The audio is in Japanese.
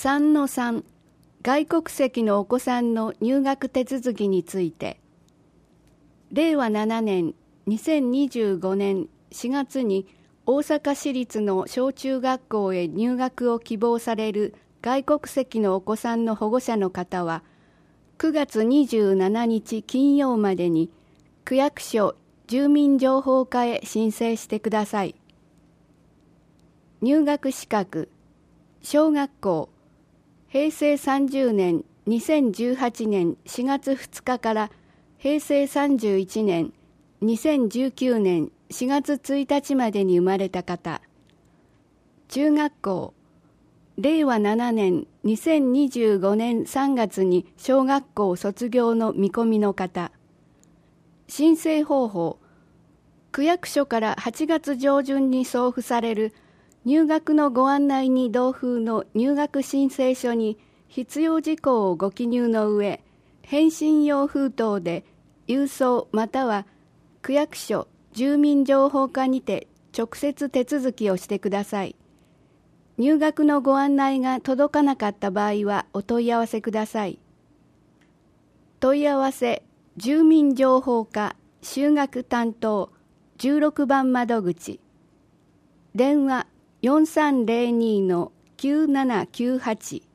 3-3 外国籍のお子さんの入学手続きについて、令和7年2025年4月に大阪市立の小中学校へ入学を希望される外国籍のお子さんの保護者の方は、9月27日金曜までに区役所住民情報課へ申請してください。入学資格、小学校、平成30年2018年4月2日から平成31年2019年4月1日までに生まれた方。中学校、令和7年2025年3月に小学校卒業の見込みの方。申請方法、区役所から8月上旬に送付される入学のご案内に同封の入学申請書に必要事項をご記入の上、返信用封筒で郵送または区役所住民情報課にて直接手続きをしてください。入学のご案内が届かなかった場合はお問い合わせください。問い合わせ住民情報課就学担当16番窓口、電話 4302-9798